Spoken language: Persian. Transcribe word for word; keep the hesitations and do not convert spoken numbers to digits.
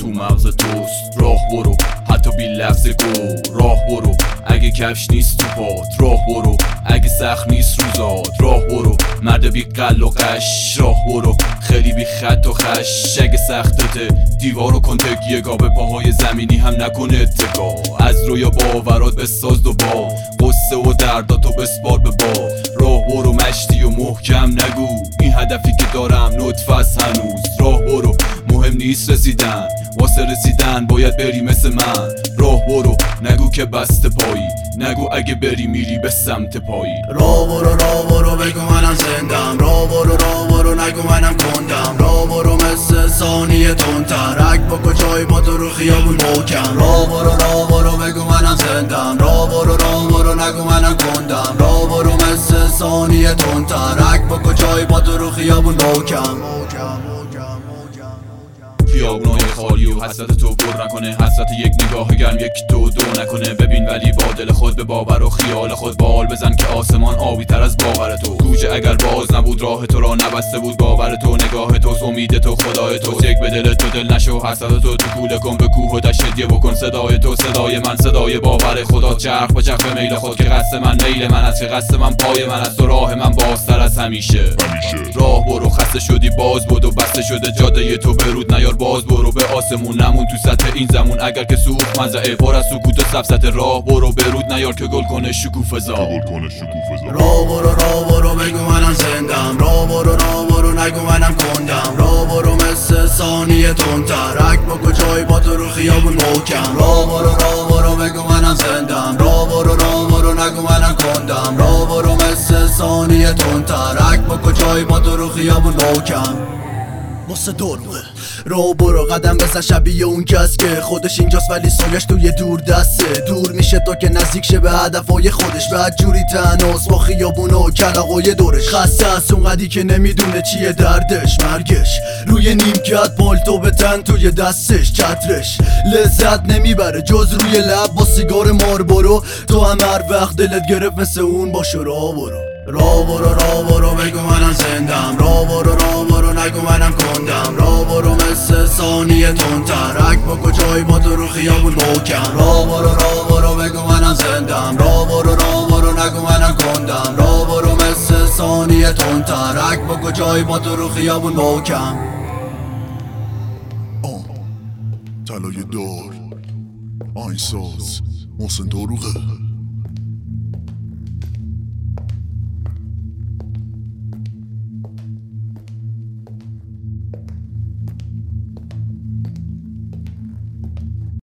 تو مغز توست. راه برو حتی بی لفظ گو، راه برو اگه کفش نیست تو پات، راه برو اگه سخت نیست روزات، راه برو مرد بی قل و قش، راه برو خیلی بی خط و خش. اگه سختته دیوارو کن تکیه گاه، به پاهای زمینی هم نکن اتکا. از رویا باورات بساز دو با، قصه و درداتو بسپار به با. راه برو مشتی و محکم نگو، این هدفی که دارم نطفه است هنوز. راه برو مهم نیست رسیدن، واسه رسیدن باید بری مثل من. راه برو نگو که بسته پایی، نگو اگه بری میری به سمت پایی. راه برو راه برو بگو منم زندم، راه برو راه برو نگو منم کندم. راه برو مثل ثانیه تندتر، اک با کجای با تو رو خیابون محکم. راه برو راه برو بگو منم زندم، راه برو راه برو نگو منم کندم. راه برو مثل ثانیه تندتر، اک با کجای با تو رو خیابون محکم. خیابونای خالی و حسرت تو پر نکنه، حسرت یک نگاه گرم یک تو دو نکنه. ببین ولی با دل خود به باور و خیال خود بال بزن که آسمان آبی تر از باور تو. کوچه اگر باز نبود راه تو را نبسته بود باور تو، نگاه تو امید تو خدای تو. یک به دل تو دل نشو، حسرت تو تو کوله کن به کوه و دشت هدیه بکن. صدای تو صدای من، صدای باور خدا. چرخ به چرخ میل خود که قصد من میل من است، که قصد من پای من است و راه من بازتر از همیشه. همیشه راه برو خسته شدی باز بود و بسته شده جاده تو برود نیار. باز برو به آسمون نمون تو سطح این زمون، اگر که سوخت مزرعه پر از سکوت و سفسطه. راه برو برود نیار که گل کنه شکوفه‌زا. راه برو راه برو بگو منم زندم، راه برو راه برو نگو منم کندم. راه برو مثل ثانیه تندتر، اک با کجای با تو رو خیابون محکم. راه برو راه برو بگو منم زندم، راه برو راه برو نگو منم کندم. راه برو مثل ثانیه تندتر، اک با کجای با تو رو خیابون محکم. واسه دروغه رو برو قدم بزن شبیه اون کس که خودش اینجاست ولی سایش توی دور دسته. دور میشه تا که نزدیک شه به هدفهای خودش، بعد جوری تناس با خیابون و کلاغای دورش. خسته از اون قدی که نمیدونه چیه دردش، مرگش روی نیمکت پالتو به تن توی دستش. چترش لذت نمیبره جز روی لب با سیگار ماربورو. تو هم هر وقت دلت گرفت مثل اون باشو. راه برو راه برو راه برو بگو منم زندم، راه برو راه برو نگو منم کندم. راه برو مثل ثانیه تندتر، اک با کجای با تو رو خیابون محکم. راه برو راه برو بگو منم زندم، راه برو راه برو نگو منم کندم. راه برو مثل ثانیه تندتر، اک با کجای با تو رو خیابون محکم. طلای دار آهنگساز محسن داروغه.